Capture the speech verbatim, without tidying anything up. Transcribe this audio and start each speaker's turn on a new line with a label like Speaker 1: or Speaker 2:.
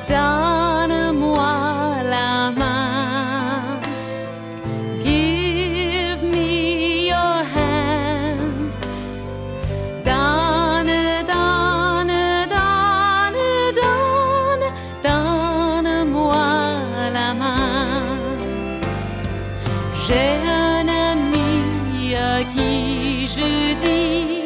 Speaker 1: donne-moi la main. Give me your hand. Donne, donne, donne, donne, donne-moi la main. J'ai un ami à qui je dis